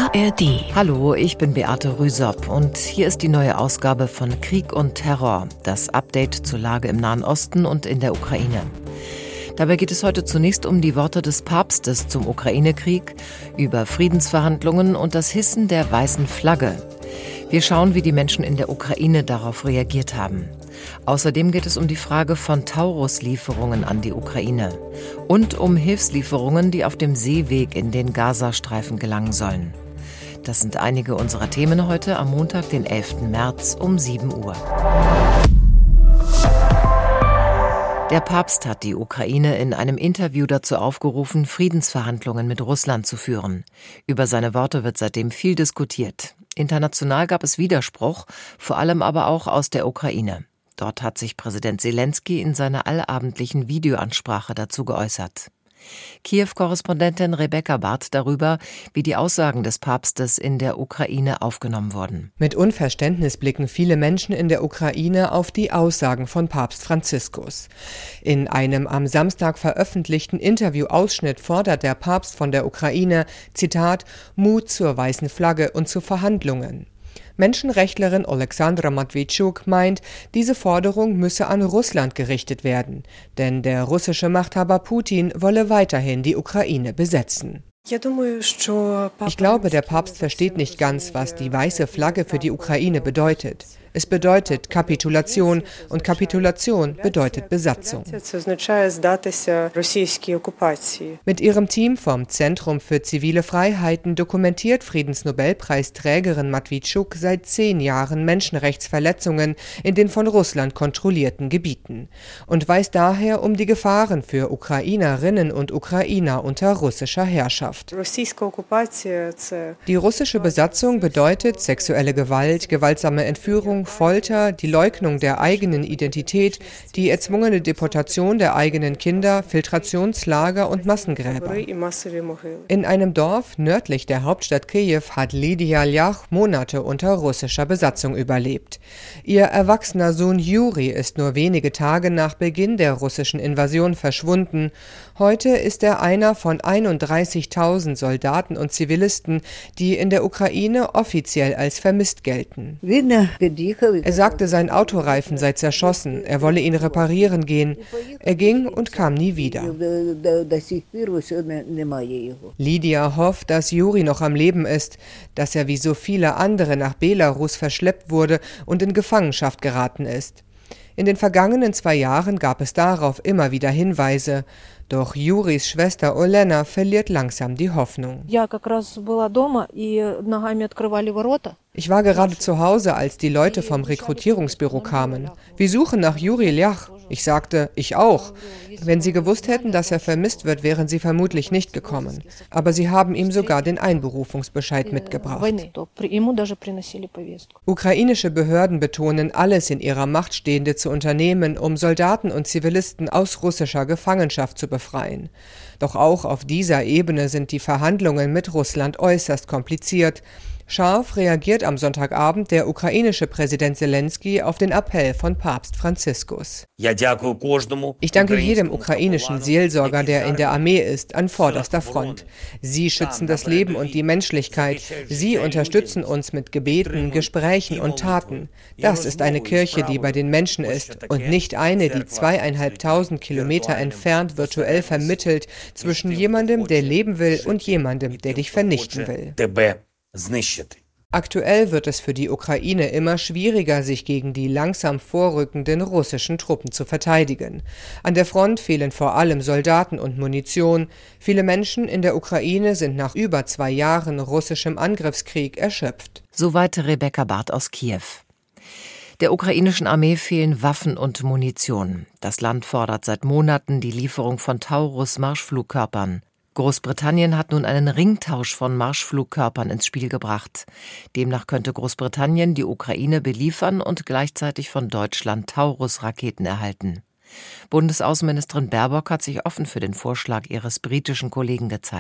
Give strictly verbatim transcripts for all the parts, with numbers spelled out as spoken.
A R D. Hallo, ich bin Beate Rüsop und hier ist die neue Ausgabe von Krieg und Terror, das Update zur Lage im Nahen Osten und in der Ukraine. Dabei geht es heute zunächst um die Worte des Papstes zum Ukraine-Krieg, über Friedensverhandlungen und das Hissen der weißen Flagge. Wir schauen, wie die Menschen in der Ukraine darauf reagiert haben. Außerdem geht es um die Frage von Taurus-Lieferungen an die Ukraine und um Hilfslieferungen, die auf dem Seeweg in den Gazastreifen gelangen sollen. Das sind einige unserer Themen heute am Montag, den elften März um sieben Uhr. Der Papst hat die Ukraine in einem Interview dazu aufgerufen, Friedensverhandlungen mit Russland zu führen. Über seine Worte wird seitdem viel diskutiert. International gab es Widerspruch, vor allem aber auch aus der Ukraine. Dort hat sich Präsident Selenskyj in seiner allabendlichen Videoansprache dazu geäußert. Kiew-Korrespondentin Rebecca Barth darüber, wie die Aussagen des Papstes in der Ukraine aufgenommen wurden. Mit Unverständnis blicken viele Menschen in der Ukraine auf die Aussagen von Papst Franziskus. In einem am Samstag veröffentlichten Interviewausschnitt fordert der Papst von der Ukraine, Zitat, Mut zur weißen Flagge und zu Verhandlungen. Menschenrechtlerin Oleksandra Matweytschuk meint, diese Forderung müsse an Russland gerichtet werden, denn der russische Machthaber Putin wolle weiterhin die Ukraine besetzen. Ich glaube, der Papst versteht nicht ganz, was die weiße Flagge für die Ukraine bedeutet. Es bedeutet Kapitulation und Kapitulation bedeutet Besatzung. Mit ihrem Team vom Zentrum für zivile Freiheiten dokumentiert Friedensnobelpreisträgerin Matweytschuk seit zehn Jahren Menschenrechtsverletzungen in den von Russland kontrollierten Gebieten und weiß daher um die Gefahren für Ukrainerinnen und Ukrainer unter russischer Herrschaft. Die russische Besatzung bedeutet sexuelle Gewalt, gewaltsame Entführung, Folter, die Leugnung der eigenen Identität, die erzwungene Deportation der eigenen Kinder, Filtrationslager und Massengräber. In einem Dorf nördlich der Hauptstadt Kiew hat Lidia Ljach Monate unter russischer Besatzung überlebt. Ihr erwachsener Sohn Juri ist nur wenige Tage nach Beginn der russischen Invasion verschwunden. Heute ist er einer von einunddreißigtausend Soldaten und Zivilisten, die in der Ukraine offiziell als vermisst gelten. Er sagte, sein Autoreifen sei zerschossen, er wolle ihn reparieren gehen. Er ging und kam nie wieder. Lidia hofft, dass Juri noch am Leben ist, dass er wie so viele andere nach Belarus verschleppt wurde und in Gefangenschaft geraten ist. In den vergangenen zwei Jahren gab es darauf immer wieder Hinweise. Doch Juris Schwester Olena verliert langsam die Hoffnung. Ich war gerade zu Hause, als die Leute vom Rekrutierungsbüro kamen. Wir suchen nach Juri Ljach. Ich sagte, ich auch. Wenn sie gewusst hätten, dass er vermisst wird, wären sie vermutlich nicht gekommen. Aber sie haben ihm sogar den Einberufungsbescheid mitgebracht. Ukrainische Behörden betonen, alles in ihrer Macht Stehende zu unternehmen, um Soldaten und Zivilisten aus russischer Gefangenschaft zu befreien. Doch auch auf dieser Ebene sind die Verhandlungen mit Russland äußerst kompliziert. Scharf reagiert am Sonntagabend der ukrainische Präsident Selenskyj auf den Appell von Papst Franziskus. Ich danke jedem ukrainischen Seelsorger, der in der Armee ist, an vorderster Front. Sie schützen das Leben und die Menschlichkeit. Sie unterstützen uns mit Gebeten, Gesprächen und Taten. Das ist eine Kirche, die bei den Menschen ist und nicht eine, die zweieinhalbtausend Kilometer entfernt virtuell vermittelt zwischen jemandem, der leben will, und jemandem, der dich vernichten will. Aktuell wird es für die Ukraine immer schwieriger, sich gegen die langsam vorrückenden russischen Truppen zu verteidigen. An der Front fehlen vor allem Soldaten und Munition. Viele Menschen in der Ukraine sind nach über zwei Jahren russischem Angriffskrieg erschöpft. Soweit Rebecca Barth aus Kiew. Der ukrainischen Armee fehlen Waffen und Munition. Das Land fordert seit Monaten die Lieferung von Taurus-Marschflugkörpern. Großbritannien hat nun einen Ringtausch von Marschflugkörpern ins Spiel gebracht. Demnach könnte Großbritannien die Ukraine beliefern und gleichzeitig von Deutschland Taurus-Raketen erhalten. Bundesaußenministerin Baerbock hat sich offen für den Vorschlag ihres britischen Kollegen gezeigt.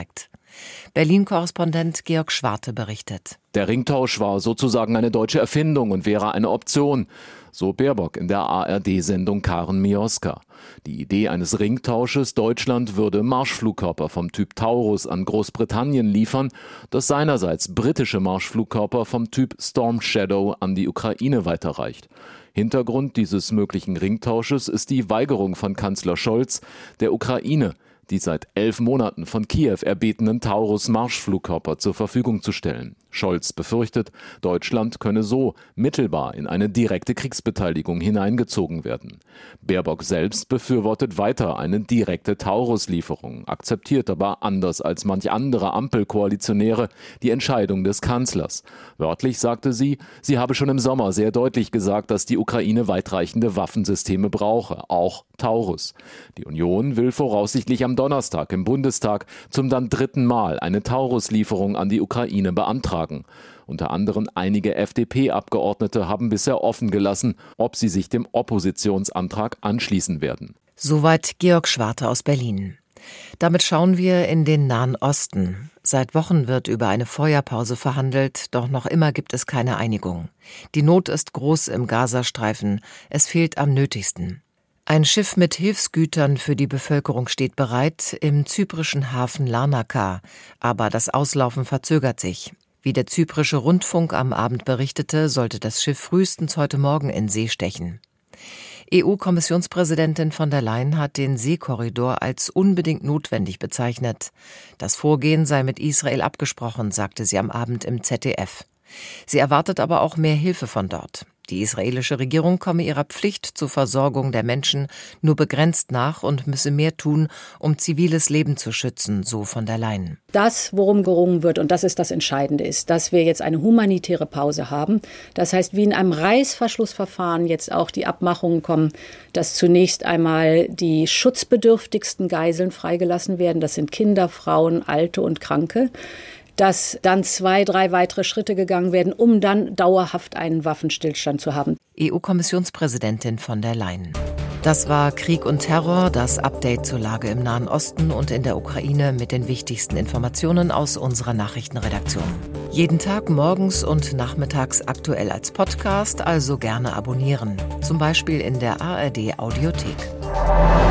Berlin-Korrespondent Georg Schwarte berichtet. Der Ringtausch war sozusagen eine deutsche Erfindung und wäre eine Option. So Baerbock in der A R D-Sendung Karen Mioska. Die Idee eines Ringtausches, Deutschland würde Marschflugkörper vom Typ Taurus an Großbritannien liefern, das seinerseits britische Marschflugkörper vom Typ Storm Shadow an die Ukraine weiterreicht. Hintergrund dieses möglichen Ringtausches ist die Weigerung von Kanzler Scholz, der Ukraine die seit elf Monaten von Kiew erbetenen Taurus-Marschflugkörper zur Verfügung zu stellen. Scholz befürchtet, Deutschland könne so mittelbar in eine direkte Kriegsbeteiligung hineingezogen werden. Baerbock selbst befürwortet weiter eine direkte Taurus-Lieferung, akzeptiert aber anders als manch andere Ampelkoalitionäre die Entscheidung des Kanzlers. Wörtlich sagte sie, sie habe schon im Sommer sehr deutlich gesagt, dass die Ukraine weitreichende Waffensysteme brauche, auch Taurus. Die Union will voraussichtlich am Donnerstag im Bundestag zum dann dritten Mal eine Taurus-Lieferung an die Ukraine beantragen. Unter anderem einige F D P-Abgeordnete haben bisher offen gelassen, ob sie sich dem Oppositionsantrag anschließen werden. Soweit Georg Schwarte aus Berlin. Damit schauen wir in den Nahen Osten. Seit Wochen wird über eine Feuerpause verhandelt, doch noch immer gibt es keine Einigung. Die Not ist groß im Gazastreifen, es fehlt am nötigsten. Ein Schiff mit Hilfsgütern für die Bevölkerung steht bereit im zyprischen Hafen Larnaca, aber das Auslaufen verzögert sich. Wie der zyprische Rundfunk am Abend berichtete, sollte das Schiff frühestens heute Morgen in See stechen. E U-Kommissionspräsidentin von der Leyen hat den Seekorridor als unbedingt notwendig bezeichnet. Das Vorgehen sei mit Israel abgesprochen, sagte sie am Abend im Z D F. Sie erwartet aber auch mehr Hilfe von dort. Die israelische Regierung komme ihrer Pflicht zur Versorgung der Menschen nur begrenzt nach und müsse mehr tun, um ziviles Leben zu schützen, so von der Leyen. Das, worum gerungen wird, und das ist das Entscheidende, ist, dass wir jetzt eine humanitäre Pause haben. Das heißt, wie in einem Reißverschlussverfahren jetzt auch die Abmachungen kommen, dass zunächst einmal die schutzbedürftigsten Geiseln freigelassen werden. Das sind Kinder, Frauen, Alte und Kranke. Dass dann zwei, drei weitere Schritte gegangen werden, um dann dauerhaft einen Waffenstillstand zu haben. E U-Kommissionspräsidentin von der Leyen. Das war Krieg und Terror, das Update zur Lage im Nahen Osten und in der Ukraine mit den wichtigsten Informationen aus unserer Nachrichtenredaktion. Jeden Tag morgens und nachmittags aktuell als Podcast, also gerne abonnieren. Zum Beispiel in der A R D Audiothek.